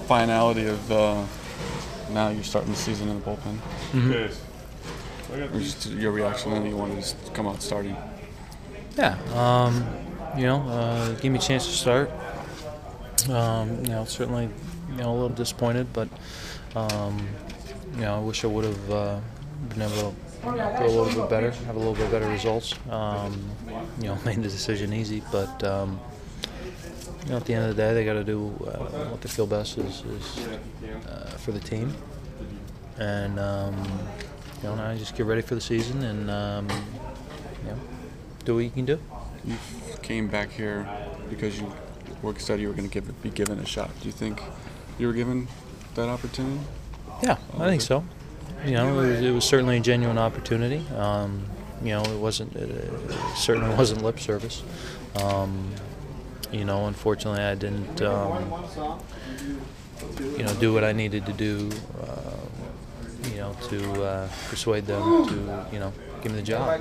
finality of now you're starting the season in the bullpen? Or just your reaction when you wanted to just come out starting? Yeah, give me a chance to start. Certainly, a little disappointed, but I wish I would have been able to go a little bit better, have a little bit better results. Made the decision easy, but at the end of the day, they got to do what they feel best is for the team, and now just get ready for the season and do what you can do. You came back here because you said you were going to be given a shot. Do you think you were given that opportunity? Yeah, I think so. It was certainly a genuine opportunity. It certainly wasn't lip service. Unfortunately, I didn't, do what I needed to do, to persuade them to, give me the job.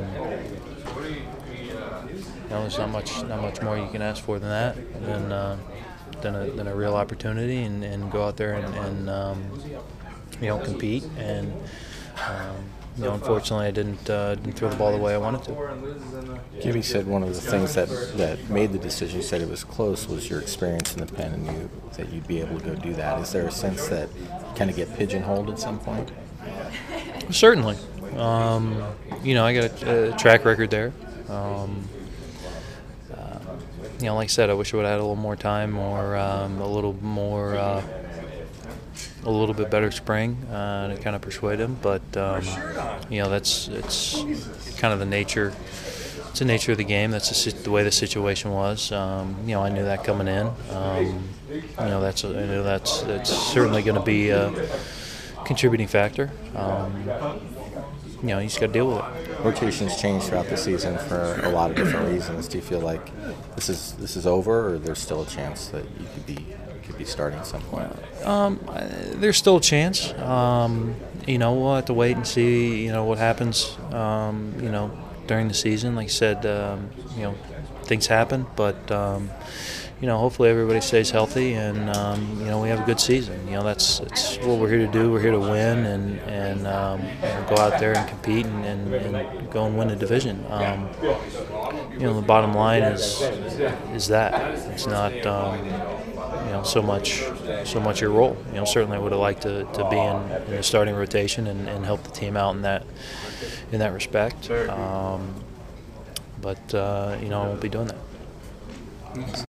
There's not much more you can ask for than that, than a real opportunity, and go out there and compete. And unfortunately, I didn't throw the ball the way I wanted to. Gibby said one of the things that made the decision, you said it was close, was your experience in the pen, and that you'd be able to go do that. Is there a sense that you kind of get pigeonholed at some point? Certainly. I got a track record there. Like I said, I wish I would have had a little more time or a little bit better spring to kind of persuade him. But it's kind of the nature. It's the nature of the game. That's the way the situation was. I knew that coming in. That's certainly going to be a contributing factor. You just got to deal with it. Rotations change throughout the season for a lot of different reasons. Do you feel like this is over, or there's still a chance that you could be starting at some point? There's still a chance. We'll have to wait and see. What happens. During the season, like I said, things happen, but hopefully everybody stays healthy and we have a good season. That's what we're here to do. We're here to win and go out there and compete and go and win the division. The bottom line is that it's not so much your role. Certainly I would have liked to be in the starting rotation and help the team out in that respect. But I won't be doing that.